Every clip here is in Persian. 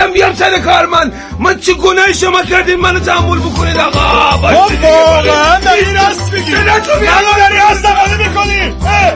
من بیام سر کار. من چه گناهی شما کردین منو تحمل بکنید آقا؟ واقعا داری راست میگی؟ نه داری استفاده میکنی؟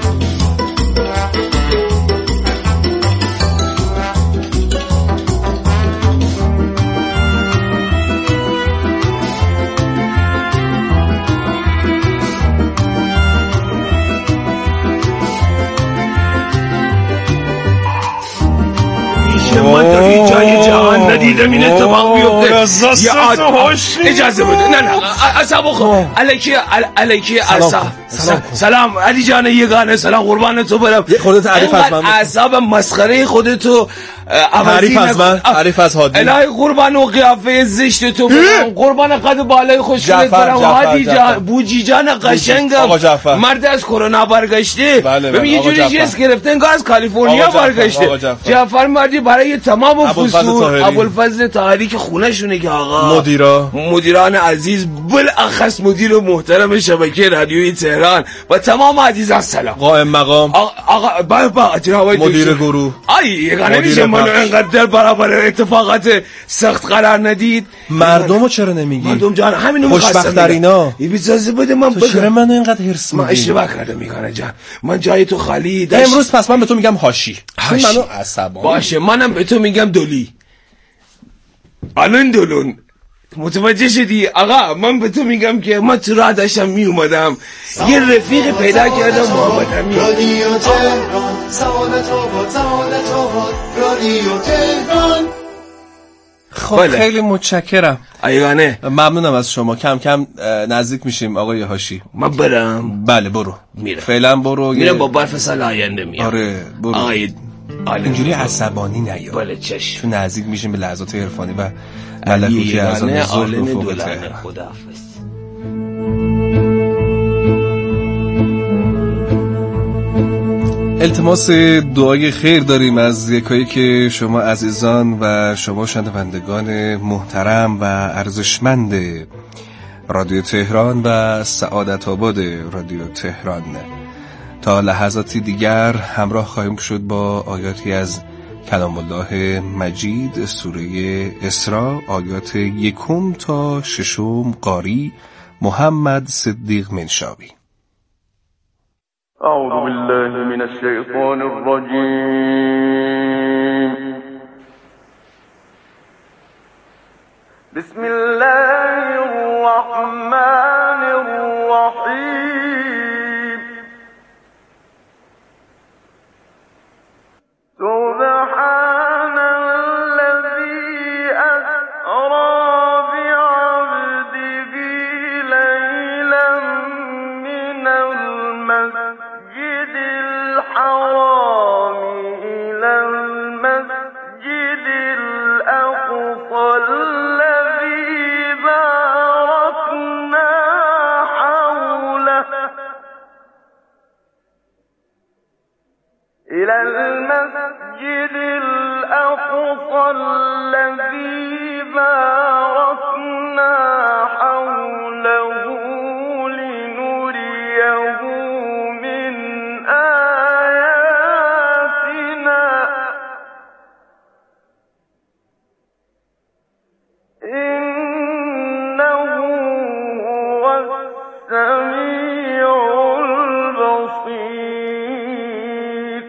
من در این جای جهان ندیدم این اتفاق بیفته. اجازه بده. نه اصابو خب علیکی سلام علی جان یگانه. سلام قربان تو برم. خودت تعریف از من. اعصاب مسخره خودتو تعریف از هادی. الهی قربان و قیافه زشت تو برم. قربان قد بالای خوشگلت برم. هادی جان بوجی جان قشنگم. مرد از کرونا برگشته. ببین یه جوری جس گرفته انگار از کالیفرنیا برگشته. جعفر مردی برای تمام فصول ابوالفضل طاهری که خونه شونه که آقا مدیران عزیز بالاخص مدیر محترم شبکه رادیویی تهران و تمام عزیزان سلام. قائم مقام آقا مدیر گروه. یگانه میشه منو انقدر برابر اتفاقات سخت قرار ندید؟ مردمو چرا نمیگی؟ مردم جان همینو خوشبخت در اینا. اجازه بده من بگم. چرا منو اینقدر هرس میدی؟ من اشتباه کردم یگانه جان. من جای تو خالی امروز پس من به تو میگم هاشی. منو عصبانی. باشه منم به تو میگم دولی. الان دولون متوجه شدی؟ آقا من به تو میگم که من تو راه داشتم میومدم یه رفیق پیدا کردم محمد امین. رادیو تهران سعادت آباد رادیو تهران. خب خیلی متشکرم ایگانه. ممنونم از شما. کم کم نزدیک میشیم آقای هاشی. من برم؟ بله برو. میرم. فعلا برو. میرم با برف سال آینده میام. آره برو. اینجوری عصبانی نیا. بله چشم. چون نزدیک میشیم به لحظات عرفانی و ملکوتی اذان ظهر و فوق العاده. خداحافظ. التماس دعای خیر داریم از یکایی که شما عزیزان و شما شنوندگان محترم و ارزشمند رادیو تهران و سعادت آباد رادیو تهران. تا لحظاتی دیگر همراه خواهیم شد با آیاتی از کلام الله مجید سوره اسراء آیات 1 تا 6 قاری محمد صدیق منشاوی. اعوذ بالله من الشیطان الرجیم. بسم الله الرحمن الرحیم. سبحان الذي أسرى بعبده ليلا من المسجد الحرام إلى المسجد الأقصى الذي باركنا حوله إلى المسجد الأقصى الذي باركنا حوله لنريه من آياتنا إنه هو السميع البصير.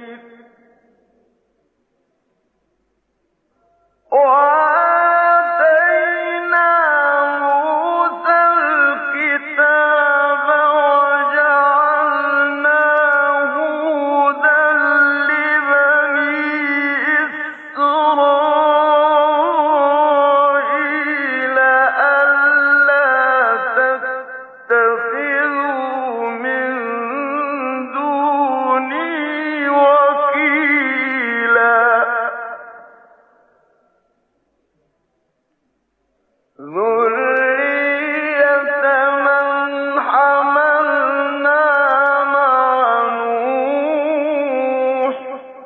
وآتينا موسى الكتاب وجعلناه هدى لبني إسرائيل ألا تتخذوا من دوني وكيلا. ذرية من حملنا مع نوح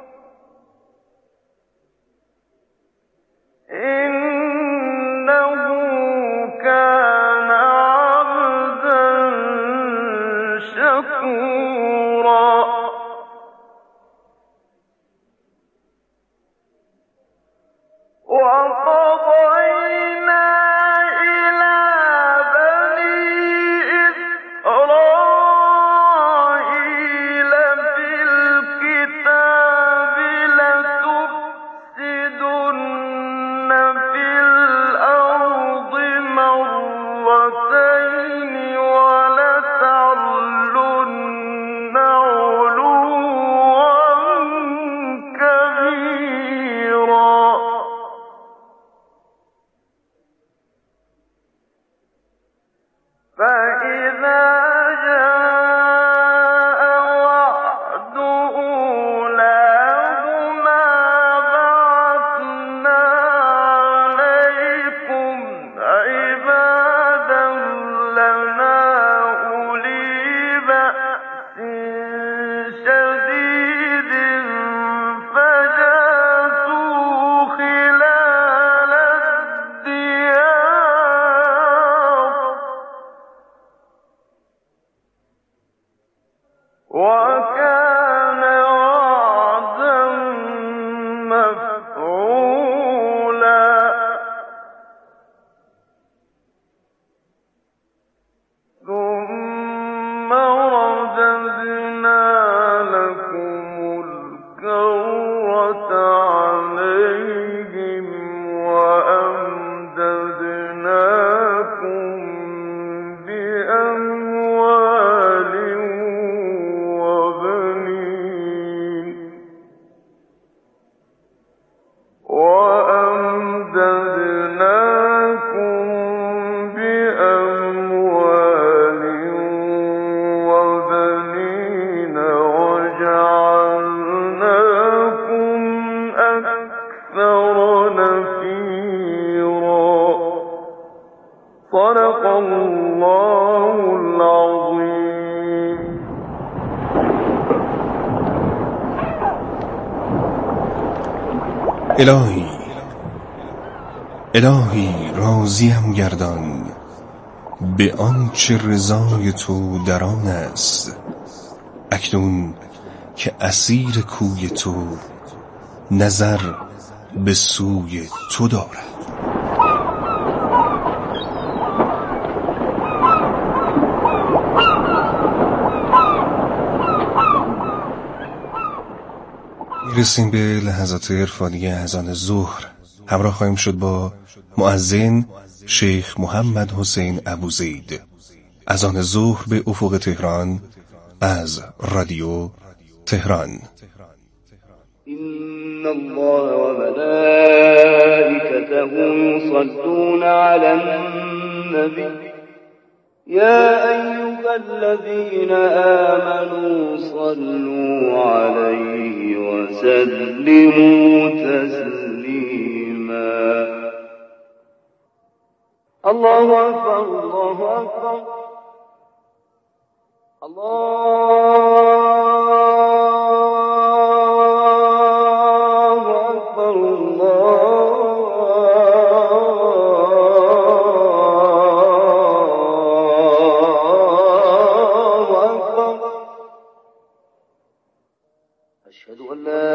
إنه كان عبدا شكورا. وقال فإذا جاء وعد أولاهما بعثنا عليكم عبادا لنا أولي بأس شديد فجاسوا خلال الديار وكان وعدا مفعولا ثم رددنا لكم الكرة عليهم وأمددناكم بأموال وبنين وجعلناكم أكثر نفيرا صدق الله العظيم. الهی راضیم گردان به آنچه رضای تو در آن است. اکنون که اسیر کوی تو نظر به سوی تو دارد. میرسیم به لحظات عرفانی اذان ظهر. همراه خواهیم شد با مؤذن شیخ محمد حسین ابوزید. اذان ظهر به افق تهران از رادیو تهران. إن الله وملائكته يصلون على النبي يا أيها الذين آمنوا صلوا عليه وسلموا تسليما. الله أكبر الله أكبر الله أكبر الله أكبر. أشهد أن لا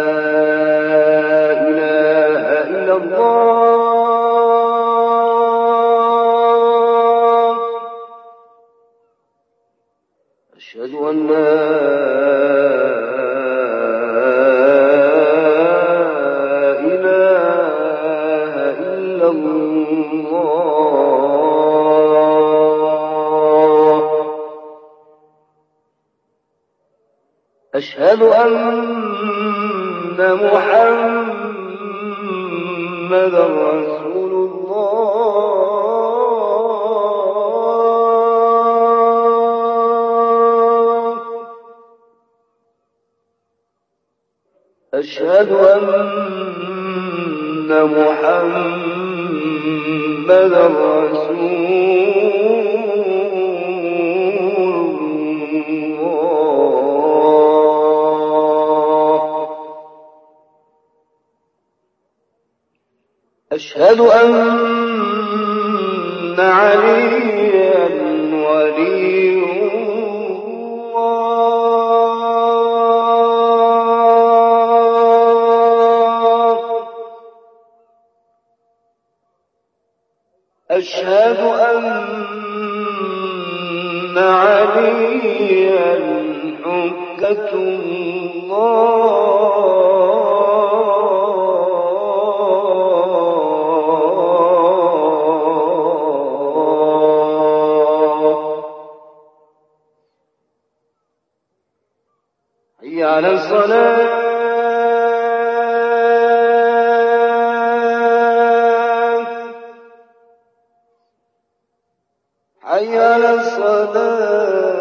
إله إلا الله. أشهد أن لا إله إلا الله. أشهد أن محمدا رسول الله. أشهد أن محمدا رسول الله. أشهد أن عليا ولي الله. أشهد أن عليا حجة الله. حي على الصلاة. حي حي على الصلاة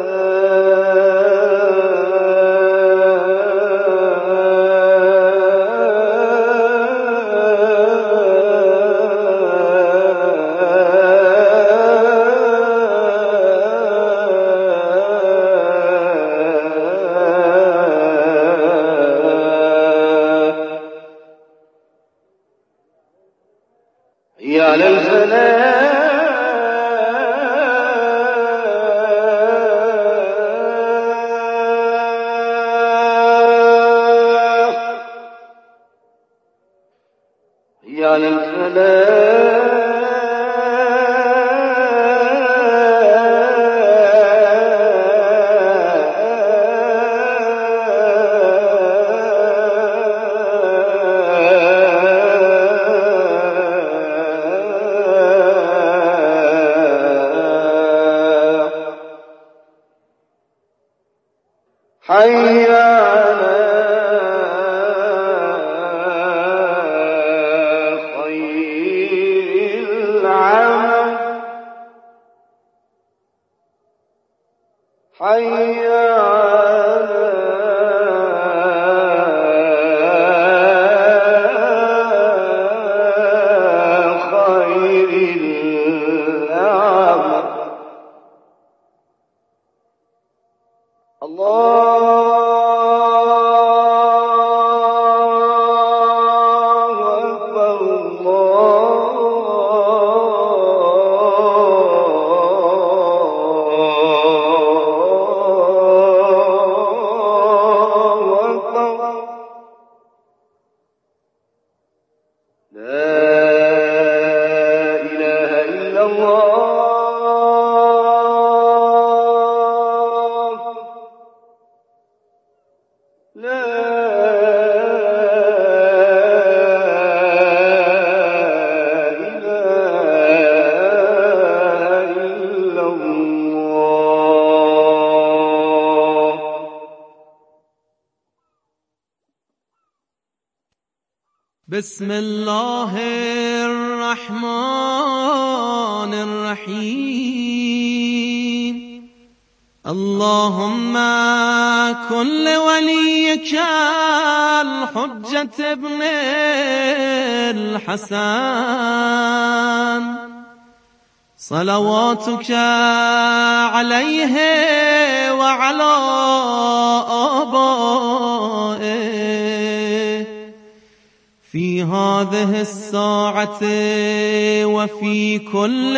يا للفلاح يا للفلاح حي على خير العمل حي على خير العمل بسم الله الرحمن الرحيم اللهم كن لوليك الحجة ابن الحسن صلواتك عليه وعلى آبائه في هذه الساعة وفي كل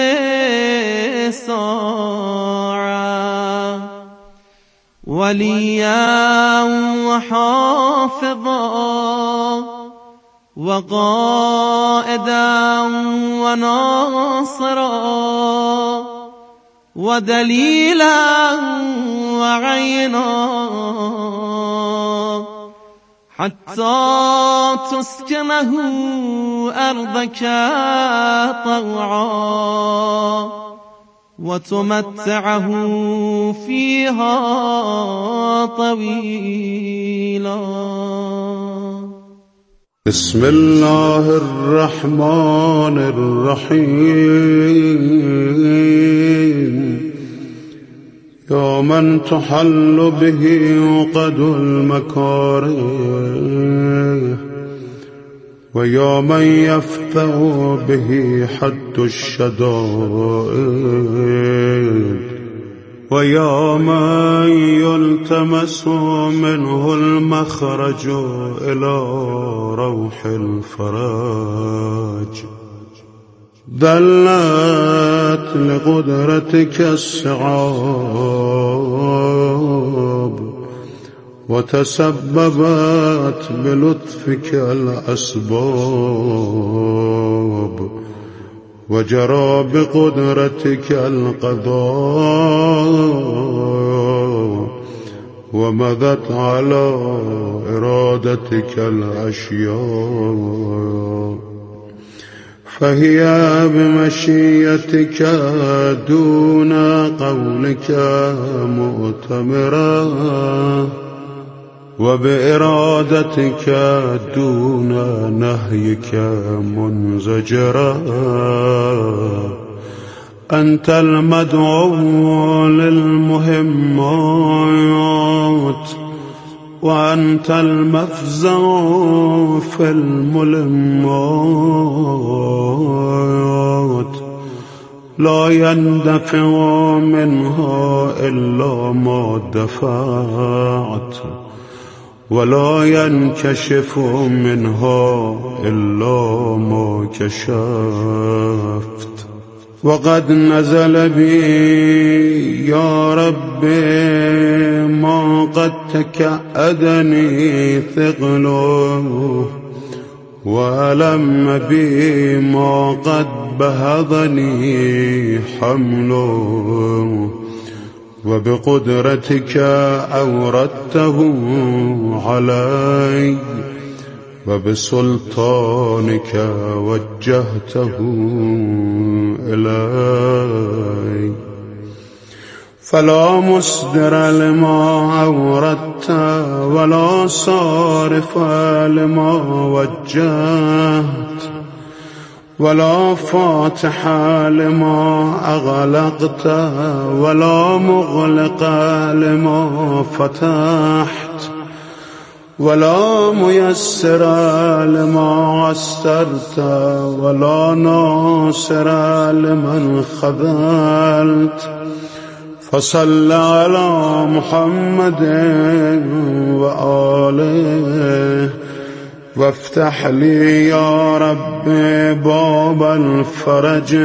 ساعة وليا وحافظا وقائدا وناصرا ودليلا وعينا حتى تسكنه أرضك طوعا وتمتعه فيها طويلا. بسم الله الرحمن الرحيم يا من تحل به عقد المكاره ويا من يفتح به حد الشدائد ويا من يلتمس منه المخرج إلى روح الفرج دلت لقدرتك الصعاب وتسببت بلطفك الأسباب وجرى بقدرتك القضاء ومضت على إرادتك الأشياء فهي بمشيتك دون قولك مؤتمرا وبإرادتك دون نهيك منزجرا أنت المدعو للمهمات وأنت المفزع في الملمات لا يندفع منها إلا ما دفعت ولا ينكشف منها إلا ما كشفت وقد نزل بي يا رب ما قد تكأدني ثقله وألم بي ما قد بهضني حمله وبقدرتك أوردته علي وبسلطانك وجهته إلي فلا مصدر لما أوردت ولا صارف لما وجهت ولا فاتح لما أغلقت ولا مغلق لما فتحت ولا ميسر لما عسرت ولا ناصر لمن خذلت فصل على محمد وآله وافتح لي يا رب باب الفرج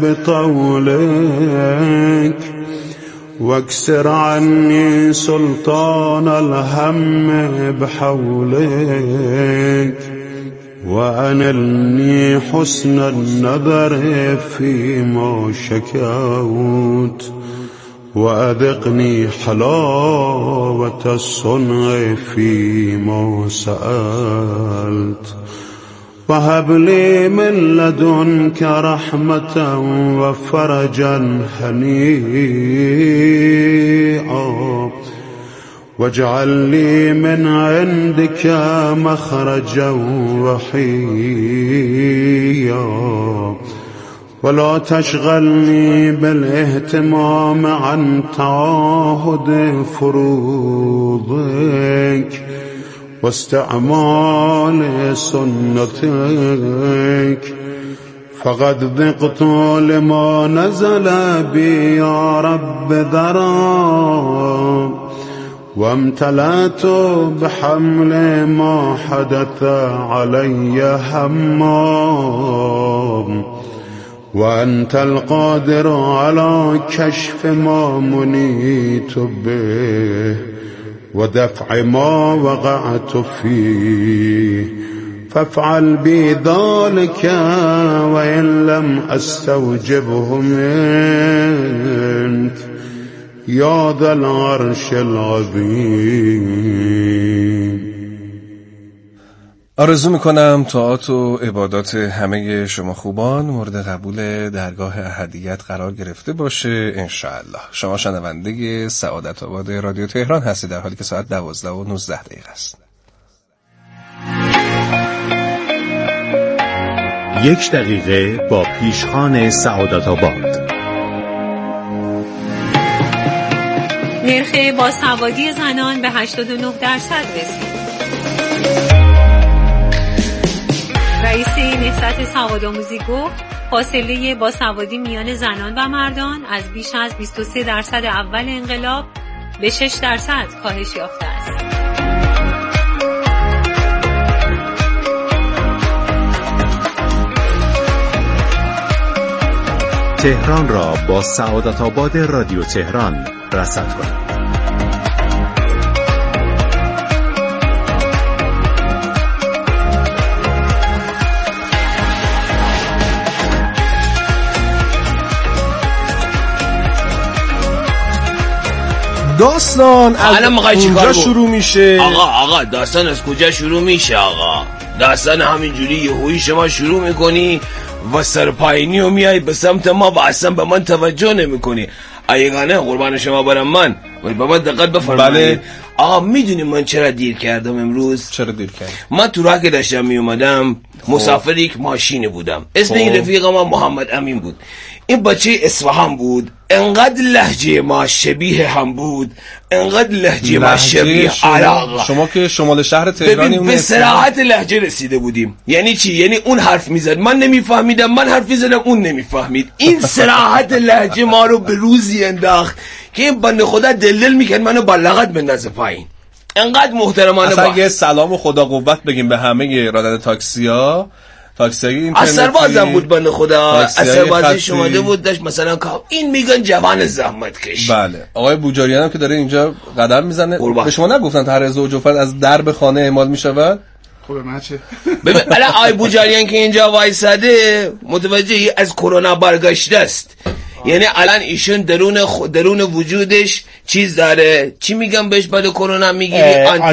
بطولك واكسر عني سلطان الهم بحولك وأنلني حسن النظر فيما شكوت وأذقني حلاوة الصنع فيما سألت وهب لي من لدنك رحمة وفرجا هنيئا واجعل لي من عندك مخرجا وحيا ولا تشغلني بالاهتمام عن تعاهد فروضك واستعمال سنتك فقد ذقت لما نزل بي يا رب ذرا وامتلأت بحمل ما حدث علي همام وأنت القادر على كشف ما منيت به ودفع ما وقعت فيه فافعل بي ذلك وإن لم أستوجبه منك يا ذا العرش العظيم. آرزو میکنم طاعات و عبادات همه شما خوبان مورد قبول درگاه احدیت قرار گرفته باشه انشاءالله. شما شنونده سعادت آباد رادیو تهران هستید در حالی که ساعت 12:19 است. 1 دقیقه با پیشخوان سعادت آباد. نرخ باسوادی زنان به 89% رسید. رئیس نهضت سوادآموزی گفت فاصله باسوادی میان زنان و مردان از بیش از 23% اول انقلاب به 6% کاهش یافته است. تهران را با سعادت آباد رادیو تهران رصد کنید. داستان از کجا شروع میشه؟ آقا داستان از کجا شروع میشه؟ آقا داستان همینجوری یهویی شما شروع میکنی و سرپاینی و میای به سمت ما و اصلا به من توجه نمیکنی. ایگانه قربان شما برم من و به من دقت بفرمایید. بله. آقا میدونی من چرا دیر کردم امروز؟ چرا دیر کردی؟ من تو راه که داشتم می اومدم مسافر یک ماشینی بودم. اسم این رفیق من محمد امین بود. این بچه اصفهان بود. انقدر لهجه ما شبیه هم بود، انقدر لهجه ما شبیه عراق. شما که شمال شهر تهرانی به صراحت لهجه رسیده بودیم. یعنی چی؟ یعنی اون حرف میزد من نمیفهمیدم، من حرف میزدم اون نمیفهمید. این صراحت لهجه ما رو به روزی انداخت که این بنده خدا دلدل میکرد منو با لغت بندازه پایین. انقدر محترمانه اصلا یه سلام و خدا قوت بگیم به همه راننده تاکسی‌ها. تاکسی‌های اینترنتی اثربازم بود بنده خدا، اثربازیش اومده بود داشت مثلا این میگن جوان زحمت کش. بله آقای بوجاریان هم که داره اینجا قدم میزنه. به شما نگفتن طرح زوج و فرد از درب خانه اعمال میشود؟ خب من چه؟ ببین الان آقای بوجاریان که اینجا وایساده متوجه از کرونا برگشته است. یعنی الان ایشون درون وجودش چیز داره، چی میگم بهش بعد کرونا میگیری؟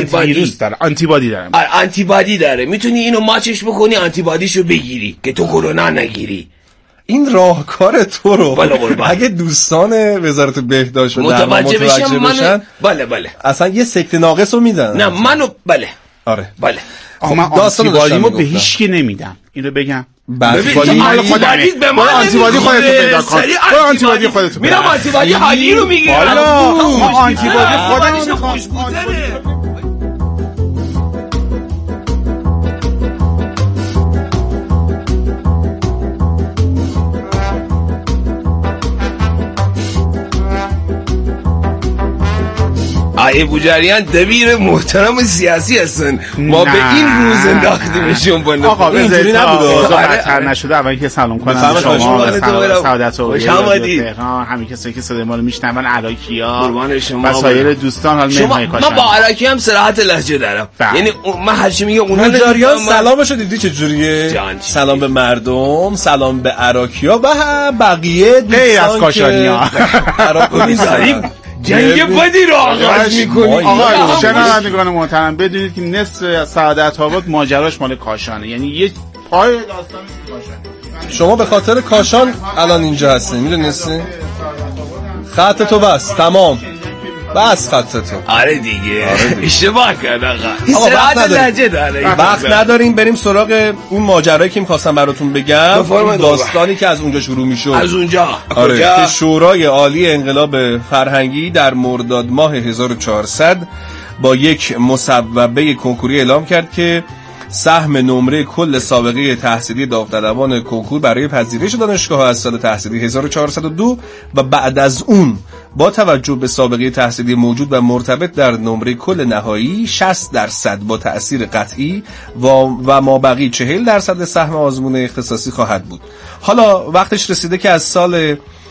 آنتیبادی داره. میتونی اینو ماچش بکنی آنتیبادیشو بگیری که تو کرونا نگیری. این راهکار تو رو اگه دوستان وزارت بهداشت متوجه بشن بله اصلا یه سکته ناقص رو میدن. نه منو بله آقا من آنتیبادیمو به هیچ کی نمیدم. اینو بگم آنتیبادی به من آنتیبادی خودت بگیر کار آنتیبادی خودت میرم آنتیبادی حالی رو میگیرم. آنتیبادی خودم میخوام. آیه بوجاریان دبیر محترم سیاسی هستن. ما به این روز انداختیمشون بنده. آقا بذارید اوضاع بدتر نشده اول که سلام کنم شما سعادت و تهران، همین کسایی که صدای ما رو میشنون، عراقی‌ها و سایر دوستان. حال من با عراقی هم صراحت لهجه دارم. یعنی من هر چی میگم اونها بوجاریان سلامشو دیدی چه جوریه؟ سلام به مردم، سلام به عراقی‌ها و بقیه غیر از کاشانی‌ها. عراقی داریم. جنگ بدی رو آغاز میکنی. آقا شنوندگان محترم بدونید که نصف سعادت آباد ماجراش مال کاشانه. یعنی یه پای داستانش کاشانه. شما به خاطر کاشان الان اینجا هستین، میدونستی؟ خط تو بس تمام بس خط تو. آره دیگه اشتباه کرد آقا. وقت نداریم بریم سراغ اون ماجرایی که می‌خواستم براتون بگم. داستانی که از اونجا شروع میشد. از اونجا آره که شورای عالی انقلاب فرهنگی در مرداد ماه 1400 با یک مصوبه کنکوری اعلام کرد که سهم نمره کل سابقه تحصیلی داوطلبان کنکور برای پذیرش دانشگاه از سال تحصیلی 1402 و بعد از اون با توجه به سابقه تحصیلی موجود و مرتبط در نمره کل نهایی 60% با تأثیر قطعی و مابقی 40% سهم آزمون اختصاصی خواهد بود. حالا وقتش رسیده که از سال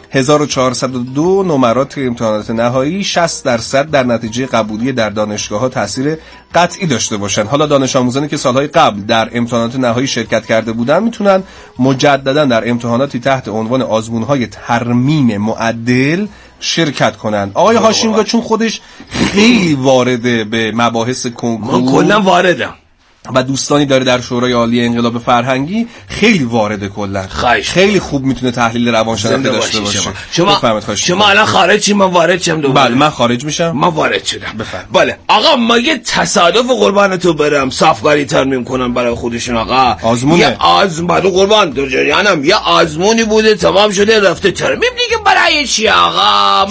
1402 نمرات امتحانات نهایی 60% در نتیجه قبولی در دانشگاه‌ها تاثیر قطعی داشته باشند. حالا دانش آموزانی که سالهای قبل در امتحانات نهایی شرکت کرده بودند میتونن مجددا در امتحاناتی تحت عنوان آزمون‌های ترمیم معدل شرکت کنند. آقای هاشیمگاه چون خودش خیلی وارده به مباحث کنکور، من کلا واردم و دوستانی داره در شورای عالی انقلاب فرهنگی، خیلی وارده کلا، خیلی خوب میتونه تحلیل روانشناختی داشته باشه. شما الان خارجی، من وارد شم دوباره. بله من خارج میشم. من وارد شدم. بله آقا مگه تصادف قربان تو برم صفقاری ترمیم کنم برای خودشون؟ آقا آزمونه، یه آزمون قربان در جریانم، یه آزمونی بوده تمام شده رفته ترمیم دیگه. برای چی آقا؟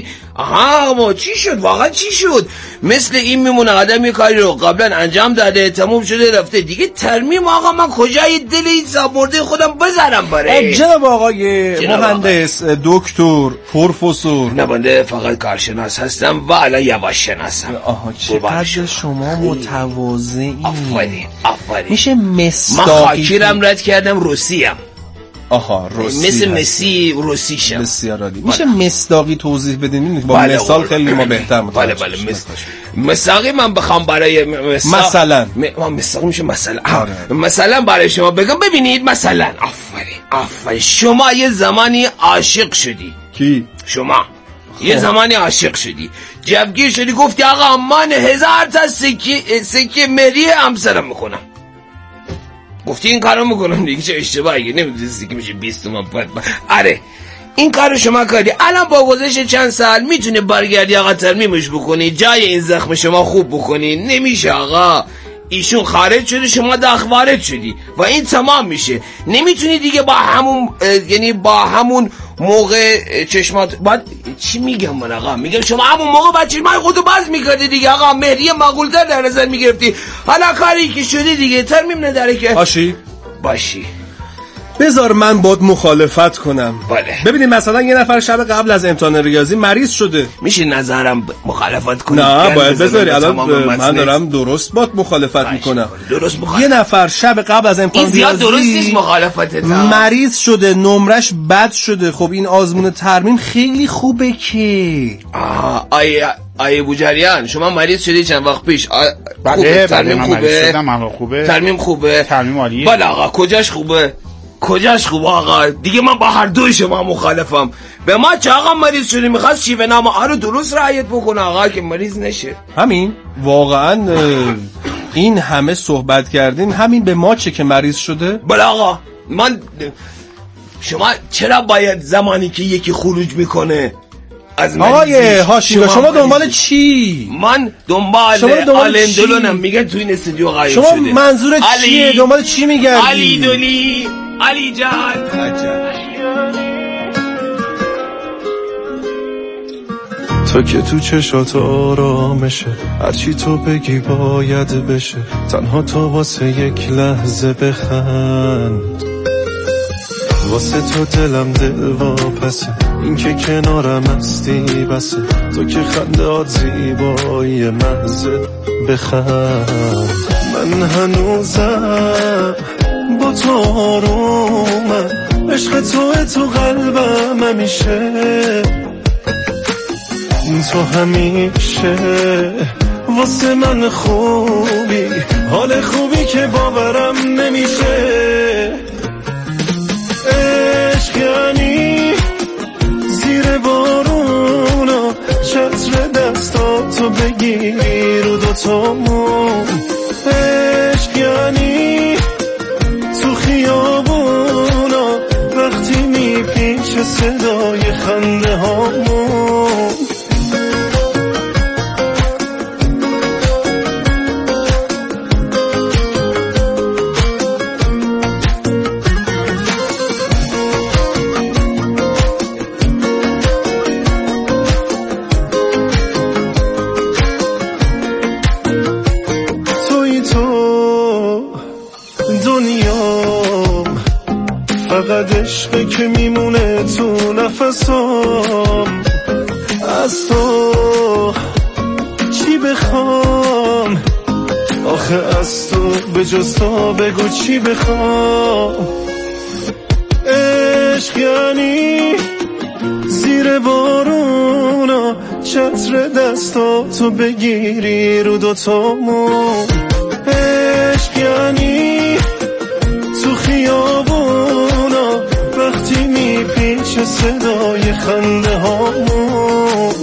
ما چی شد؟ واقعا چی شد؟ مثل این میمونه آدم یه کاری رو قبلا انجام داده تموم شده رفته دیگه ترمیم. آقا من کجای دل این زبرده خودم بذارم برای جناب آقای مهندس دکتر پروفسور؟ نه بنده فقط کارشناس هستم و الان یواش شناسم. آها چقدر شما متواضعی. آفرین میشه مصداقی؟ من خاکیرم رد کردم روسیم. آها روسی مثل مسی روسی شم. بسیار عالی. میشه مصداقی توضیح بدین؟ با مثال خیلی ما بهتر بله مصداقی من بخوام برای مثلا مصداقی میشه مثلا برای شما بگم ببینید مثلا آفرین شما یه زمانی عاشق شدی. کی؟ شما یه زمانی عاشق شدی، جوگیر شدی، گفتی آقا من 1000 تا سکه مری همسرم میکنم. گفتی این کارو میکنم دیگه، چه اشتباهی نمیدونستی که میشه 20 تومن. آره این کارو شما کردی، الان با گذشت چند سال میتونی برگردی آقا ترمیمش بکنی، جای این زخم شما خوب بکنی. نمیشه آقا، ایشون خارج شده، شما داخل وارد شدی و این تمام میشه. نمیتونی دیگه با همون یعنی با همون موقع چشمات بعد چی میگم من آقا؟ میگم شما همون موقع بعد چشمای خودتو باز میکردی دیگه آقا، مهریه معقول‌تر در نظر میگرفتی. حالا کاری که شده دیگه ترمیم نداره که باشی. بذار من باید مخالفت کنم. بله. ببینید مثلا یه نفر شب قبل از امتحان ریاضی مریض شده، میشه نظرم مخالفت کنی؟ نه باید بذاری. الان من دارم درست باید مخالفت میکنم. درست یه نفر شب قبل از امتحان ریاضی درست نیست مخالفتت، مریض شده، نمرش بد شده. خب این آزمون ترمیم خیلی خوبه که آیه بوجریان شما مریض شدی چند وقت پیش. بله ترمیم خوبه. ترمیم خوبه. ترمیم عالیه. بله آقا کجاش خوبه آقا؟ دیگه من با هر دوی شما مخالفم. به ما چه آقا مریض شدی میخواست شیوه نامه ها رو درست رعایت بکنه آقا که مریض نشه. همین واقعا این همه صحبت کردین، همین به ما چه که مریض شده؟ بله آقا شما چرا باید زمانی که یکی خروج میکنه از آقای هاشمی شما دنبال چی؟ من دنبال آلندولونم. میگه تو این استودیو غایب شده. شما منظور چیه؟ دنبال چی میگردی؟ علی دولی، علی جان. تا که تو چشات آرامشه، هرچی تو بگی باید بشه، تنها تو واسه یک لحظه بخند. واسه تو دلم دل واپسه، این که کنارم هستی بسه، تو که خندهات زیبایی محضه بخند. من هنوزم با تو آرومم، عشق تو قلبم همیشه، تو همیشه واسه من خوبی، حال خوبی که باورم نمیشه. عشق یعنی زیر بارونا چتر دستاتو بگیری رو دوتامون. عشق یعنی تو خیابونا وقتی میپیچه صدای خنده هامون. فقط عشقی که میمونه تو نفسام، از تو چی بخوام آخه، از تو به جز تو بگو چی بخوام. عشق یعنی زیر بارونا چتر دستاتو بگیری رو دوتامون. عشق یعنی تو خیابونا وقتی میپیچه صدای خنده هامون.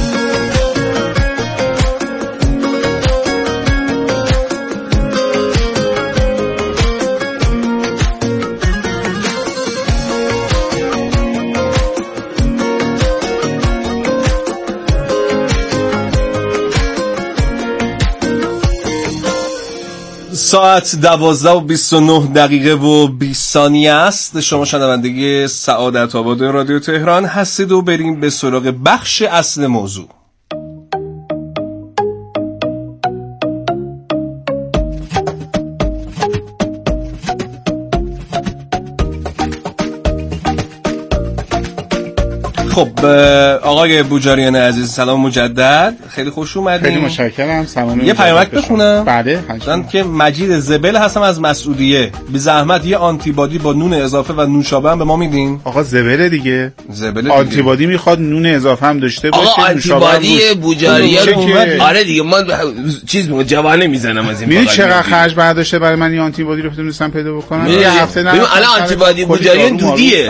ساعت 12:29 و 20 ثانیه است. شما شنونده سعادت آباد رادیو تهران هستید و بریم به سراغ بخش اصل موضوع. خب آقای بوجریان عزیز سلام مجدد، خیلی خوش اومدین. خیلی متشکرم. سلام. یه پیامک بخونم. بله. من که مجید زبل هستم از مسعودیه. بی زحمت یه آنتیبادی با نون اضافه و نوشابه هم به ما میدین. آقا زبل دیگه. زبل آنتیبادی میخواد نون اضافه هم داشته باشه. آقا آنتیبادی بوجریان آره دیگه من چیز جوانه میزنم از این. میدونی چقدر خرج برداشته برای من این آنتیبادی رو بتونستم پیدا بکنم؟ یه هفته نه. الان آنتیبادی بوجریان دودیه.